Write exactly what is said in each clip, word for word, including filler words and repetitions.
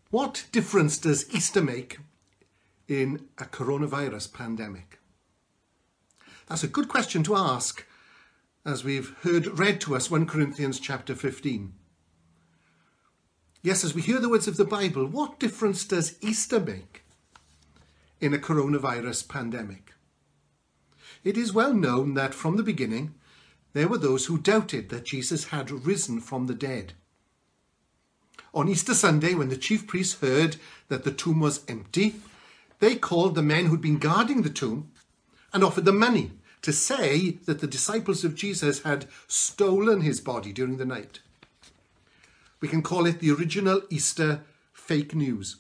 What difference does Easter make in a coronavirus pandemic? That's a good question to ask, as we've heard read to us First Corinthians chapter fifteen. Yes, as we hear the words of the Bible, what difference does Easter make in a coronavirus pandemic? It is well known that from the beginning, there were those who doubted that Jesus had risen from the dead. On Easter Sunday, when the chief priests heard that the tomb was empty, they called the men who'd been guarding the tomb and offered them money to say that the disciples of Jesus had stolen his body during the night. We can call it the original Easter fake news.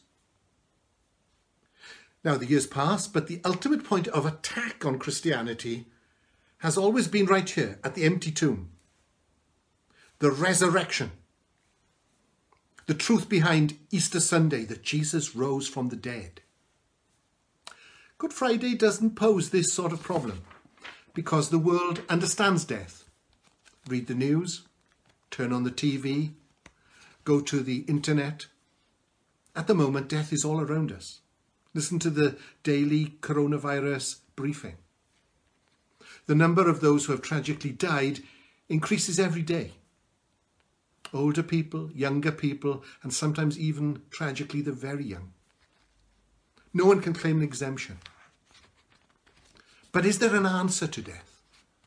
Now, the years pass, but the ultimate point of attack on Christianity has always been right here at the empty tomb. The resurrection. The truth behind Easter Sunday, that Jesus rose from the dead. Good Friday doesn't pose this sort of problem because the world understands death. Read the news, turn on the T V, go to the internet. At the moment, death is all around us. Listen to the daily coronavirus briefing. The number of those who have tragically died increases every day. Older people, younger people, and sometimes even, tragically, the very young. No one can claim an exemption. But is there an answer to death?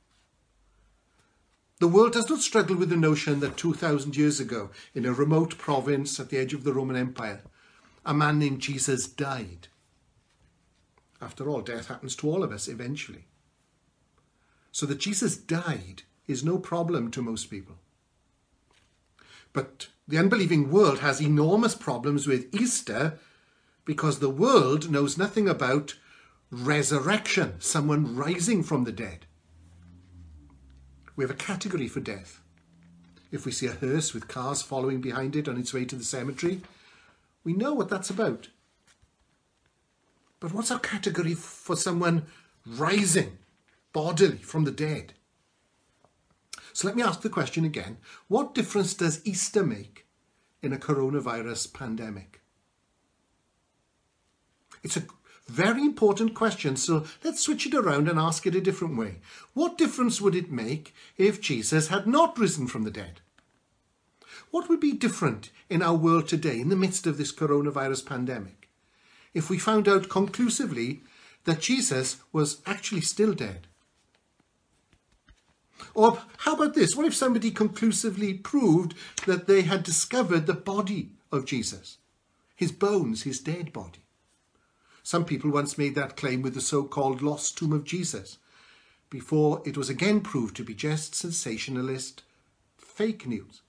The world does not struggle with the notion that two thousand years ago, in a remote province at the edge of the Roman Empire, a man named Jesus died. After all, death happens to all of us eventually. So that Jesus died is no problem to most people. But the unbelieving world has enormous problems with Easter because the world knows nothing about resurrection, someone rising from the dead. We have a category for death. If we see a hearse with cars following behind it on its way to the cemetery, we know what that's about. But what's our category for someone rising bodily from the dead? So let me ask the question again. What difference does Easter make in a coronavirus pandemic? It's a very important question, so let's switch it around and ask it a different way. What difference would it make if Jesus had not risen from the dead? What would be different in our world today in the midst of this coronavirus pandemic if we found out conclusively that Jesus was actually still dead? Or how about this? What if somebody conclusively proved that they had discovered the body of Jesus, his bones, his dead body? Some people once made that claim with the so-called lost tomb of Jesus, before it was again proved to be just sensationalist fake news.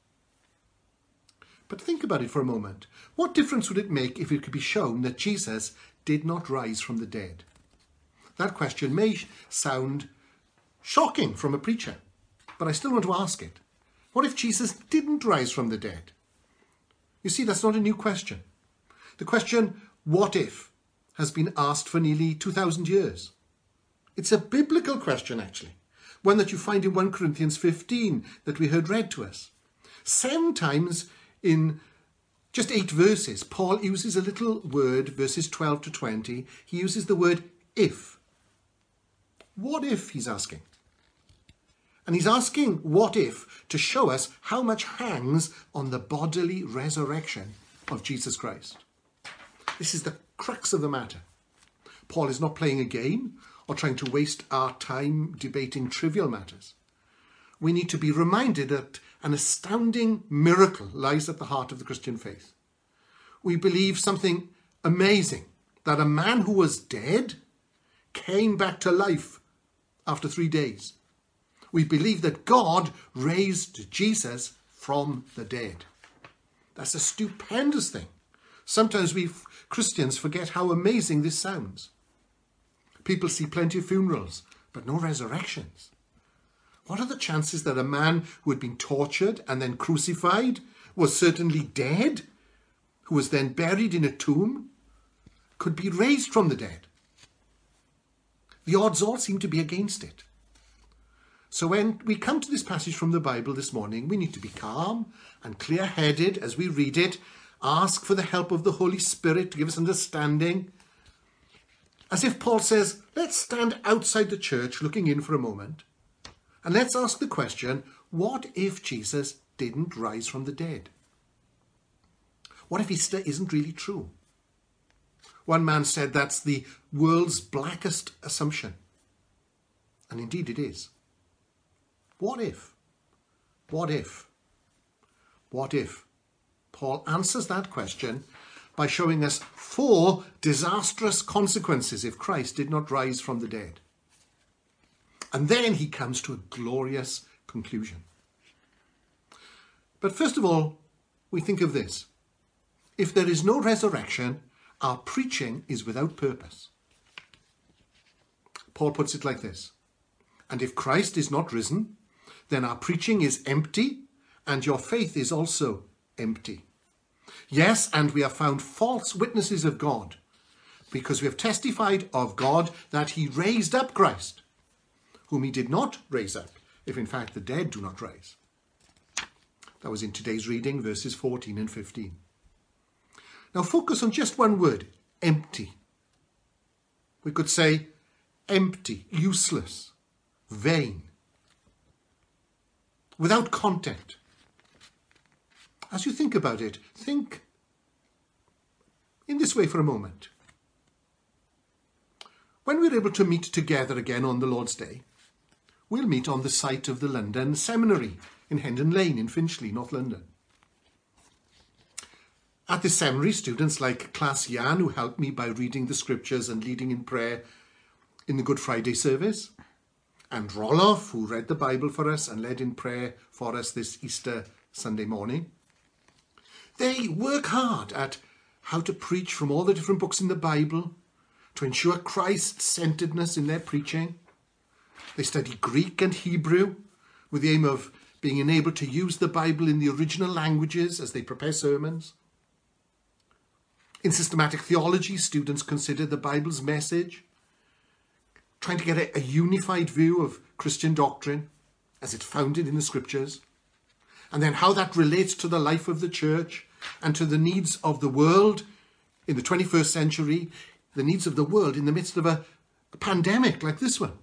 But think about it for a moment. What difference would it make if it could be shown that Jesus did not rise from the dead? That question may sound shocking from a preacher, but I still want to ask it. What if Jesus didn't rise from the dead? You see, that's not a new question. The question, what if, has been asked for nearly two thousand years. It's a biblical question, actually, one that you find in First Corinthians fifteen that we heard read to us. Seven times in just eight verses, Paul uses a little word, verses twelve to twenty. He uses the word if. What if, he's asking? And he's asking what if to show us how much hangs on the bodily resurrection of Jesus Christ. This is the crux of the matter. Paul is not playing a game or trying to waste our time debating trivial matters. We need to be reminded that an astounding miracle lies at the heart of the Christian faith. We believe something amazing, that a man who was dead came back to life after three days. We believe that God raised Jesus from the dead. That's a stupendous thing. Sometimes we Christians forget how amazing this sounds. People see plenty of funerals, but no resurrections. What are the chances that a man who had been tortured and then crucified, was certainly dead, who was then buried in a tomb, could be raised from the dead? The odds all seem to be against it. So when we come to this passage from the Bible this morning, we need to be calm and clear-headed as we read it ask for the help of the Holy Spirit to give us understanding. As if Paul says, let's stand outside the church looking in for a moment, and let's ask the question, what if Jesus didn't rise from the dead? What if Easter isn't really true? One man said that's the world's blackest assumption. And indeed it is. What if? What if? What if? Paul answers that question by showing us four disastrous consequences if Christ did not rise from the dead. And then he comes to a glorious conclusion. But first of all, we think of this. If there is no resurrection, our preaching is without purpose. Paul puts it like this. And if Christ is not risen, then our preaching is empty, and your faith is also empty. Yes, and we have found false witnesses of God, because we have testified of God that he raised up Christ, whom he did not raise up, if in fact the dead do not rise. That was in today's reading, verses fourteen and fifteen. Now focus on just one word, empty. We could say empty, useless, vain, without content. As you think about it, think in this way for a moment. When we're able to meet together again on the Lord's Day, we'll meet on the site of the London Seminary in Hendon Lane in Finchley, North London. At the seminary, students like Class Jan, who helped me by reading the scriptures and leading in prayer in the Good Friday service, and Roloff, who read the Bible for us and led in prayer for us this Easter Sunday morning. They work hard at how to preach from all the different books in the Bible to ensure Christ-centeredness in their preaching. They study Greek and Hebrew with the aim of being enabled to use the Bible in the original languages as they prepare sermons. In systematic theology, students consider the Bible's message, trying to get a, a unified view of Christian doctrine as it's founded in the scriptures, and then how that relates to the life of the church and to the needs of the world in the twenty-first century, the needs of the world in the midst of a, a pandemic like this one.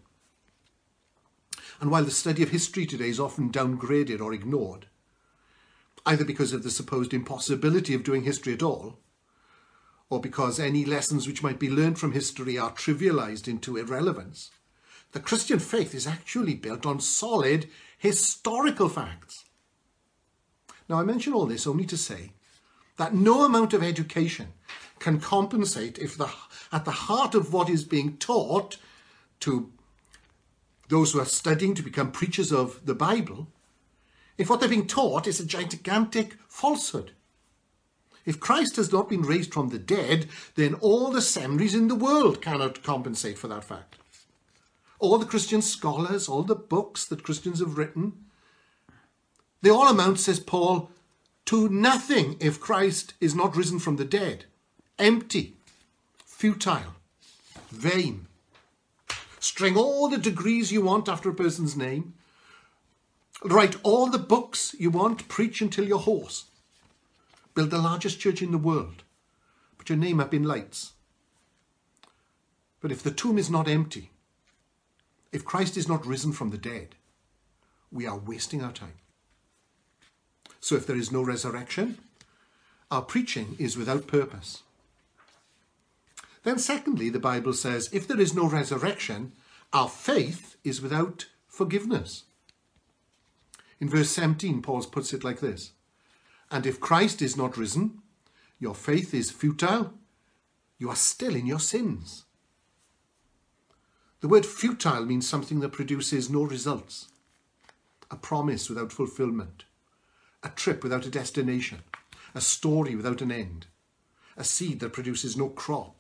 And while the study of history today is often downgraded or ignored, either because of the supposed impossibility of doing history at all, or because any lessons which might be learned from history are trivialized into irrelevance, the Christian faith is actually built on solid historical facts. Now, I mention all this only to say that no amount of education can compensate if the, at the heart of what is being taught to those who are studying to become preachers of the Bible, if what they're being taught is a gigantic falsehood. If Christ has not been raised from the dead, then all the seminaries in the world cannot compensate for that fact. All the Christian scholars, all the books that Christians have written, they all amount, says Paul, to nothing if Christ is not risen from the dead. Empty, futile, vain. String all the degrees you want after a person's name. Write all the books you want. Preach until you're hoarse. Build the largest church in the world. Put your name up in lights. But if the tomb is not empty, if Christ is not risen from the dead, we are wasting our time. So if there is no resurrection, our preaching is without purpose. Then secondly, the Bible says, if there is no resurrection, our faith is without forgiveness. In verse seventeen, Paul puts it like this. And if Christ is not risen, your faith is futile. You are still in your sins. The word futile means something that produces no results. A promise without fulfillment. A trip without a destination. A story without an end. A seed that produces no crop.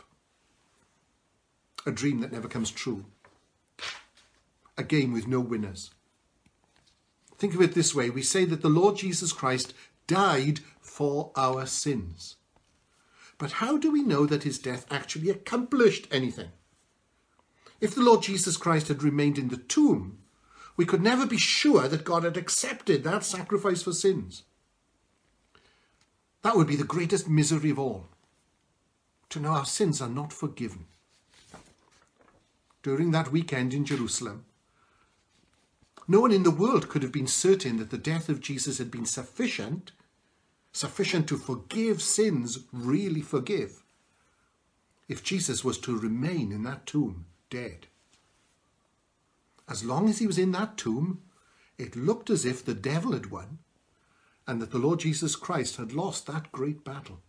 A dream that never comes true. A game with no winners. Think of it this way. We say that the Lord Jesus Christ died for our sins. But how do we know that his death actually accomplished anything? If the Lord Jesus Christ had remained in the tomb, we could never be sure that God had accepted that sacrifice for sins. That would be the greatest misery of all, to know our sins are not forgiven. During that weekend in Jerusalem, no one in the world could have been certain that the death of Jesus had been sufficient, sufficient to forgive sins, really forgive, if Jesus was to remain in that tomb dead. As long as he was in that tomb, it looked as if the devil had won and that the Lord Jesus Christ had lost that great battle.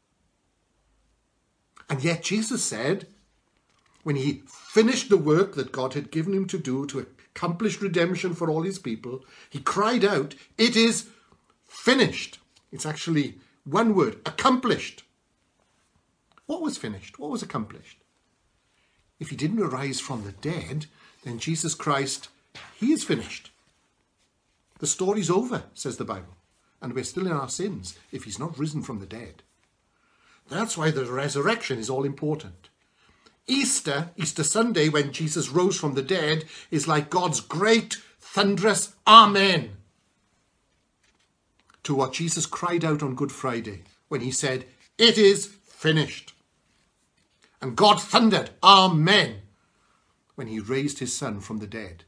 And yet Jesus said, when he finished the work that God had given him to do to accomplish redemption for all his people, he cried out, "It is finished." It's actually one word, accomplished. What was finished? What was accomplished? If he didn't arise from the dead, then Jesus Christ, he is finished. The story's over, says the Bible, and we're still in our sins if he's not risen from the dead. That's why the resurrection is all important. Easter, Easter Sunday, when Jesus rose from the dead, is like God's great, thunderous Amen to what Jesus cried out on Good Friday when he said, "It is finished." And God thundered, Amen, when he raised his Son from the dead.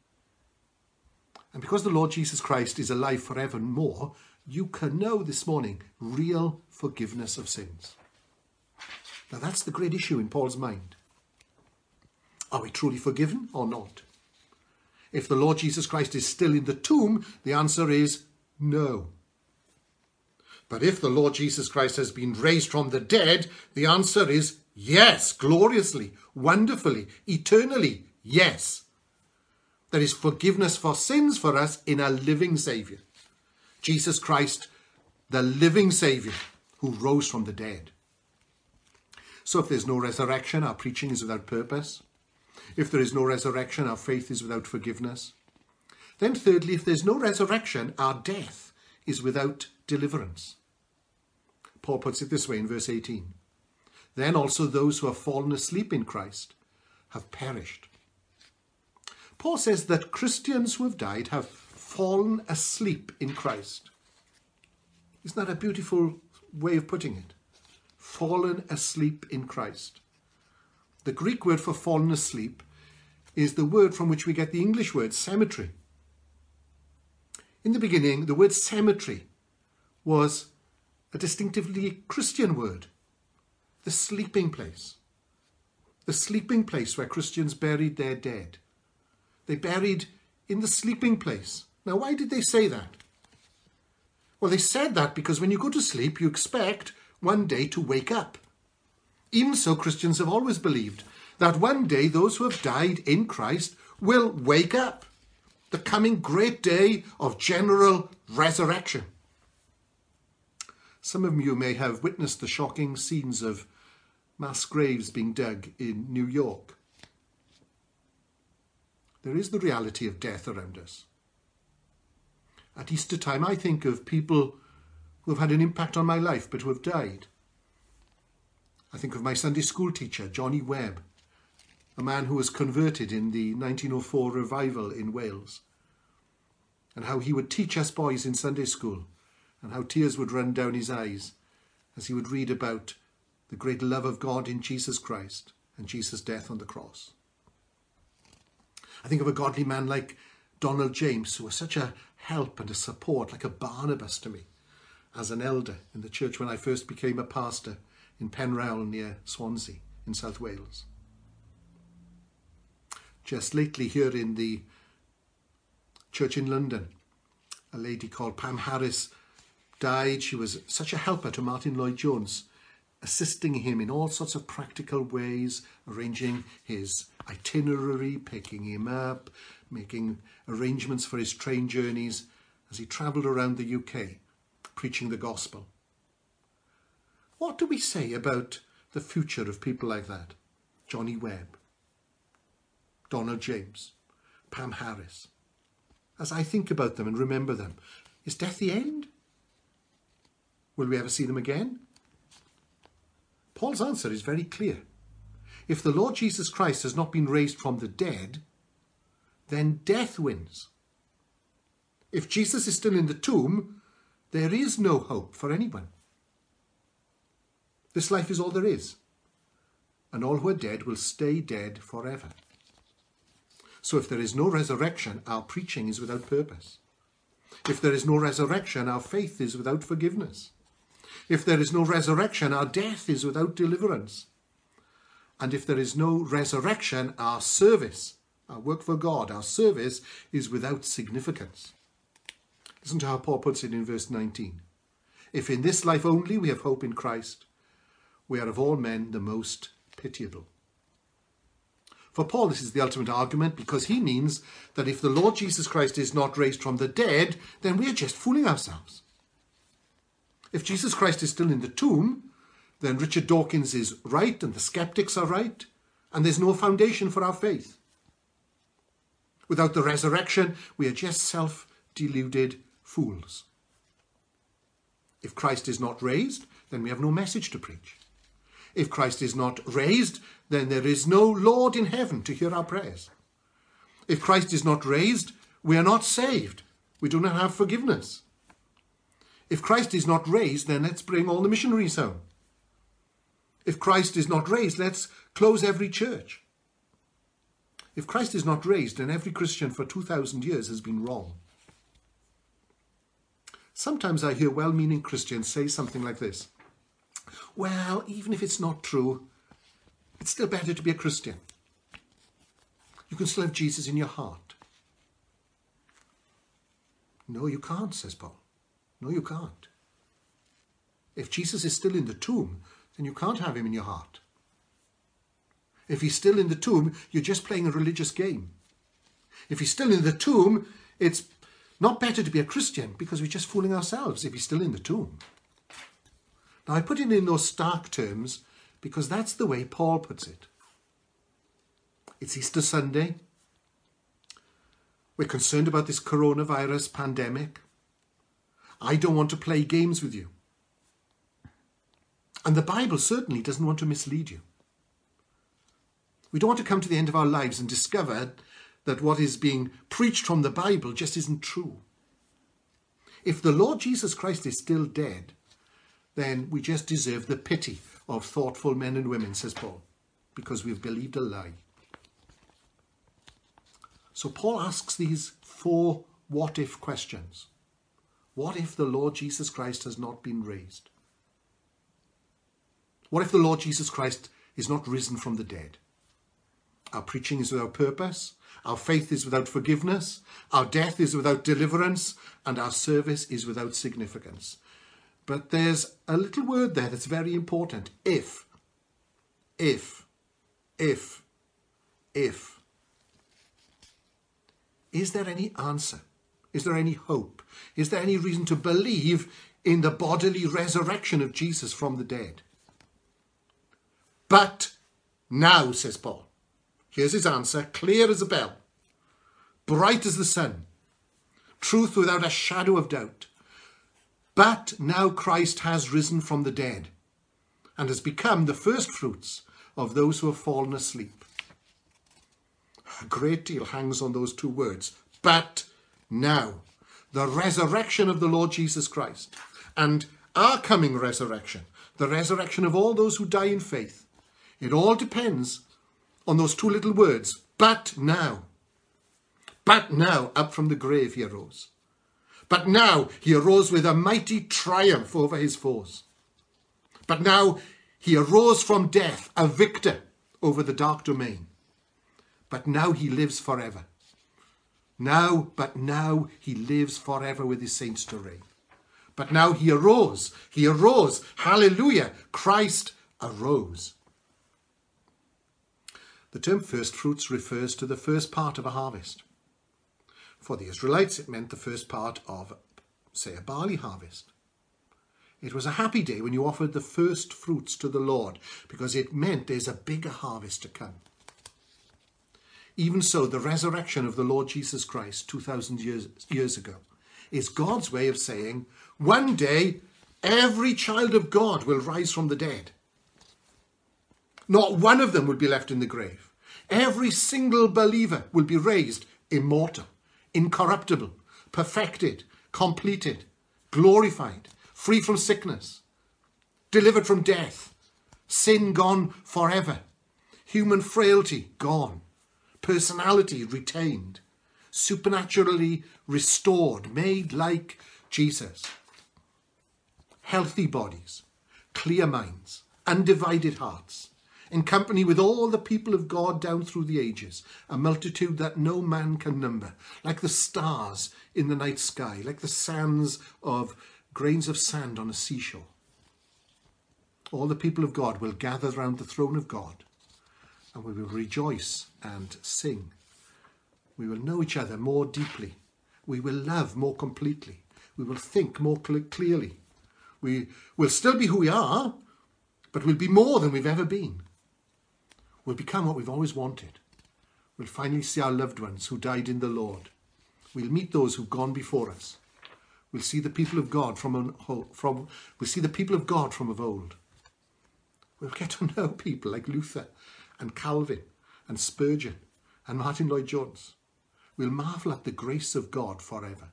And because the Lord Jesus Christ is alive forevermore, you can know this morning real forgiveness of sins. Now that's the great issue in Paul's mind. Are we truly forgiven or not? If the Lord Jesus Christ is still in the tomb, the answer is no. But if the Lord Jesus Christ has been raised from the dead, the answer is yes, gloriously, wonderfully, eternally, yes. There is forgiveness for sins for us in a living Saviour. Jesus Christ, the living Saviour who rose from the dead. So if there's no resurrection, our preaching is without purpose. If there is no resurrection, our faith is without forgiveness. Then thirdly, if there's no resurrection, our death is without deliverance. Paul puts it this way in verse eighteen. Then also those who have fallen asleep in Christ have perished. Paul says that Christians who have died have fallen asleep in Christ. Isn't that a beautiful way of putting it? Fallen asleep in Christ. The Greek word for fallen asleep is the word from which we get the English word cemetery. In the beginning, the word cemetery was a distinctively Christian word. The sleeping place. The sleeping place where Christians buried their dead. They buried in the sleeping place. Now, why did they say that? Well, they said that because when you go to sleep, you expect one day to wake up. Even so, Christians have always believed that one day those who have died in Christ will wake up. The coming great day of general resurrection. Some of you may have witnessed the shocking scenes of mass graves being dug in New York. There is the reality of death around us. At Easter time, I think of people who have had an impact on my life but who have died. I think of my Sunday school teacher, Johnny Webb, a man who was converted in the nineteen oh four revival in Wales, and how he would teach us boys in Sunday school, and how tears would run down his eyes as he would read about the great love of God in Jesus Christ and Jesus' death on the cross. I think of a godly man like Donald James, who was such a help and a support, like a Barnabas to me, as an elder in the church when I first became a pastor in Penrowell near Swansea in South Wales. Just lately here in the church in London, a lady called Pam Harris died. She was such a helper to Martin Lloyd-Jones, assisting him in all sorts of practical ways, arranging his itinerary, picking him up, making arrangements for his train journeys as he travelled around the U K, preaching the gospel. What do we say about the future of people like that? Johnny Webb, Donald James, Pam Harris. As I think about them and remember them, is death the end? Will we ever see them again? Paul's answer is very clear. If the Lord Jesus Christ has not been raised from the dead, then death wins. If Jesus is still in the tomb, there is no hope for anyone. This life is all there is. And all who are dead will stay dead forever. So if there is no resurrection, our preaching is without purpose. If there is no resurrection, our faith is without forgiveness. If there is no resurrection, our death is without deliverance. And if there is no resurrection, our service, our work for God, our service is without significance. Listen to how Paul puts it in verse nineteen. If in this life only we have hope in Christ, we are of all men the most pitiable. For Paul, this is the ultimate argument, because he means that if the Lord Jesus Christ is not raised from the dead, then we are just fooling ourselves. If Jesus Christ is still in the tomb, then Richard Dawkins is right and the skeptics are right, and there's no foundation for our faith. Without the resurrection, we are just self-deluded fools. If Christ is not raised, then we have no message to preach. If Christ is not raised, then there is no Lord in heaven to hear our prayers. If Christ is not raised, we are not saved. We do not have forgiveness. If Christ is not raised, then let's bring all the missionaries home. If Christ is not raised, let's close every church. If Christ is not raised, then every Christian for two thousand years has been wrong. Sometimes I hear well-meaning Christians say something like this. Well, even if it's not true, it's still better to be a Christian. You can still have Jesus in your heart. No, you can't, says Paul. No, you can't. If Jesus is still in the tomb, then you can't have him in your heart. If he's still in the tomb, you're just playing a religious game. If he's still in the tomb, it's not better to be a Christian because we're just fooling ourselves if he's still in the tomb. Now, I put it in those stark terms because that's the way Paul puts it. It's Easter Sunday. We're concerned about this coronavirus pandemic. I don't want to play games with you. And the Bible certainly doesn't want to mislead you. We don't want to come to the end of our lives and discover that what is being preached from the Bible just isn't true. If the Lord Jesus Christ is still dead, then we just deserve the pity of thoughtful men and women, says Paul, because we've believed a lie. So Paul asks these four what-if questions. What if the Lord Jesus Christ has not been raised? What if the Lord Jesus Christ is not risen from the dead? Our preaching is without purpose, our faith is without forgiveness, our death is without deliverance, and our service is without significance. But there's a little word there that's very important. If, if, if, if. Is there any answer? Is there any hope? Is there any reason to believe in the bodily resurrection of Jesus from the dead? But now, says Paul. Here's his answer, clear as a bell, bright as the sun, truth without a shadow of doubt. But now Christ has risen from the dead and has become the first fruits of those who have fallen asleep. A great deal hangs on those two words. But now, the resurrection of the Lord Jesus Christ and our coming resurrection, the resurrection of all those who die in faith, it all depends on those two little words, but now. But now, up from the grave he arose. But now he arose with a mighty triumph over his foes. But now he arose from death, a victor over the dark domain. But now he lives forever. Now, but now he lives forever with his saints to reign. But now he arose. He arose. Hallelujah. Christ arose. The term first fruits refers to the first part of a harvest. For the Israelites, it meant the first part of, say, a barley harvest. It was a happy day when you offered the first fruits to the Lord, because it meant there's a bigger harvest to come. Even so, the resurrection of the Lord Jesus Christ two thousand years, years ago is God's way of saying, one day every child of God will rise from the dead. Not one of them will be left in the grave. Every single believer will be raised immortal, incorruptible, perfected, completed, glorified, free from sickness, delivered from death, sin gone forever, human frailty gone, personality retained, supernaturally restored, made like Jesus. Healthy bodies, clear minds, undivided hearts, in company with all the people of God down through the ages, a multitude that no man can number, like the stars in the night sky, like the sands of grains of sand on a seashore. All the people of God will gather round the throne of God, and we will rejoice and sing. We will know each other more deeply. We will love more completely. We will think more cl- clearly. We will still be who we are, but we'll be more than we've ever been. We'll become what we've always wanted. We'll finally see our loved ones who died in the Lord. We'll meet those who've gone before us. We'll see the people of God from, from we'll see the people of God from of old. We'll get to know people like Luther and Calvin and Spurgeon and Martin Lloyd-Jones. We'll marvel at the grace of God forever.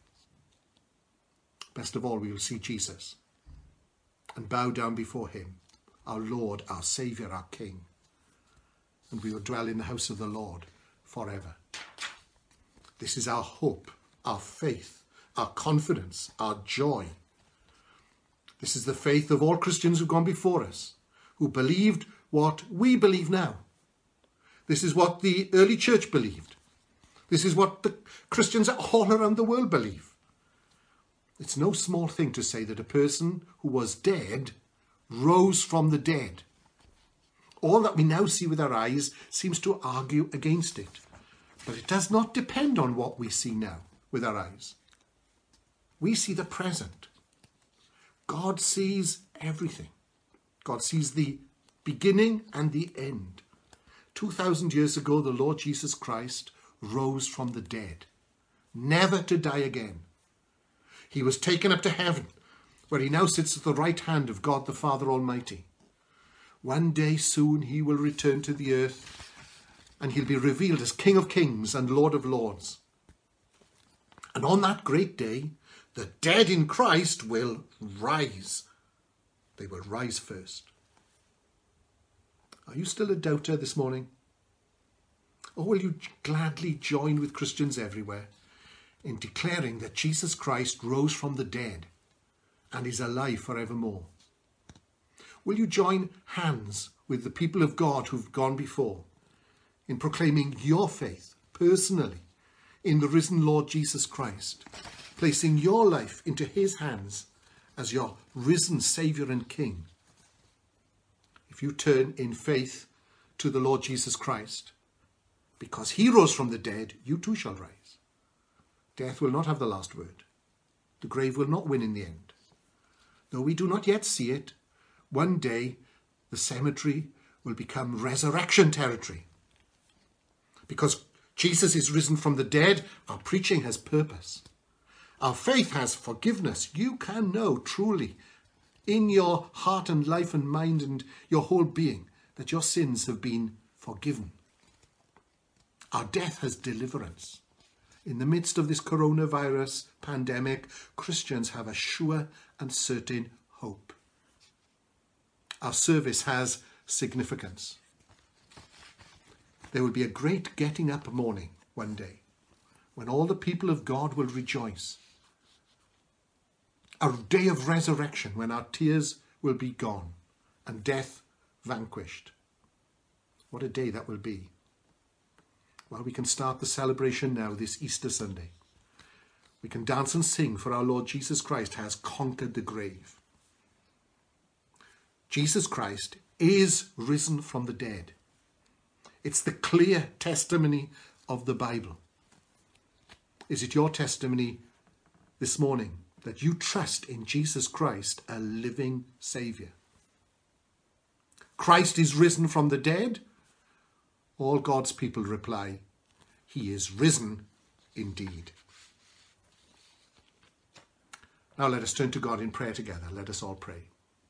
Best of all, we will see Jesus and bow down before him, our Lord, our Saviour, our King. And we will dwell in the house of the Lord forever. This is our hope, our faith, our confidence, our joy. This is the faith of all Christians who've gone before us, who believed what we believe now. This is what the early church believed. This is what the Christians all around the world believe. It's no small thing to say that a person who was dead rose from the dead. All that we now see with our eyes seems to argue against it. But it does not depend on what we see now with our eyes. We see the present. God sees everything. God sees the beginning and the end. Two thousand years ago, the Lord Jesus Christ rose from the dead, never to die again. He was taken up to heaven, where he now sits at the right hand of God the Father Almighty. One day soon he will return to the earth, and he'll be revealed as King of Kings and Lord of Lords. And on that great day, the dead in Christ will rise. They will rise first. Are you still a doubter this morning? Or will you gladly join with Christians everywhere in declaring that Jesus Christ rose from the dead and is alive forevermore? Will you join hands with the people of God who've gone before in proclaiming your faith personally in the risen Lord Jesus Christ, placing your life into his hands as your risen Saviour and King? If you turn in faith to the Lord Jesus Christ, because he rose from the dead, you too shall rise. Death will not have the last word. The grave will not win in the end. Though we do not yet see it, one day the cemetery will become resurrection territory. Because Jesus is risen from the dead, our preaching has purpose. Our faith has forgiveness. You can know truly in your heart and life and mind and your whole being that your sins have been forgiven. Our death has deliverance. In the midst of this coronavirus pandemic, Christians have a sure and certain hope. Our service has significance. There will be a great getting up morning one day when all the people of God will rejoice. A day of resurrection when our tears will be gone and death vanquished. What a day that will be. Well, we can start the celebration now this Easter Sunday. We can dance and sing, for our Lord Jesus Christ has conquered the grave. Jesus Christ is risen from the dead. It's the clear testimony of the Bible. Is it your testimony this morning that you trust in Jesus Christ, a living Saviour? Christ is risen from the dead? All God's people reply, he is risen indeed. Now let us turn to God in prayer together. Let us all pray.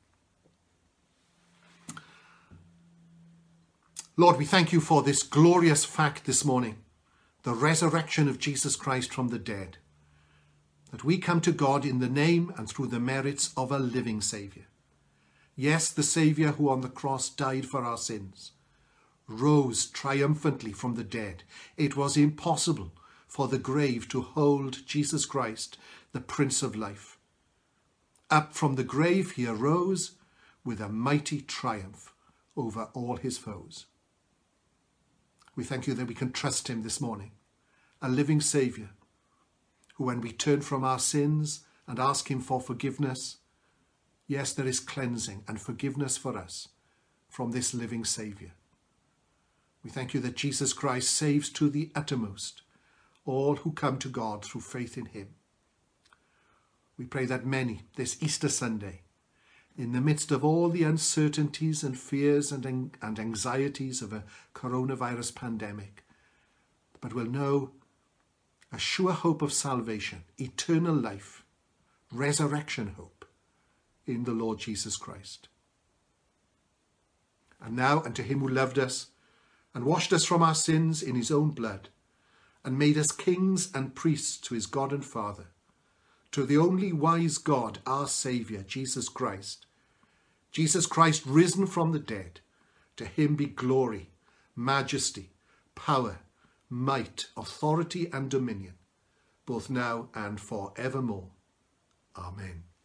Lord, we thank you for this glorious fact this morning, the resurrection of Jesus Christ from the dead, that we come to God in the name and through the merits of a living Saviour. Yes, the Saviour who on the cross died for our sins, rose triumphantly from the dead. It was impossible for the grave to hold Jesus Christ, the Prince of Life. Up from the grave he arose with a mighty triumph over all his foes. We thank you that we can trust him this morning, a living Saviour, who when we turn from our sins and ask him for forgiveness, yes, there is cleansing and forgiveness for us from this living Saviour. We thank you that Jesus Christ saves to the uttermost all who come to God through faith in him. We pray that many this Easter Sunday, in the midst of all the uncertainties and fears and, and anxieties of a coronavirus pandemic, but will know a sure hope of salvation, eternal life, resurrection hope in the Lord Jesus Christ. And now unto him who loved us and washed us from our sins in his own blood, and made us kings and priests to his God and Father, to the only wise God, our Saviour, Jesus Christ, Jesus Christ risen from the dead, to him be glory, majesty, power, might, authority and dominion, both now and for evermore. Amen.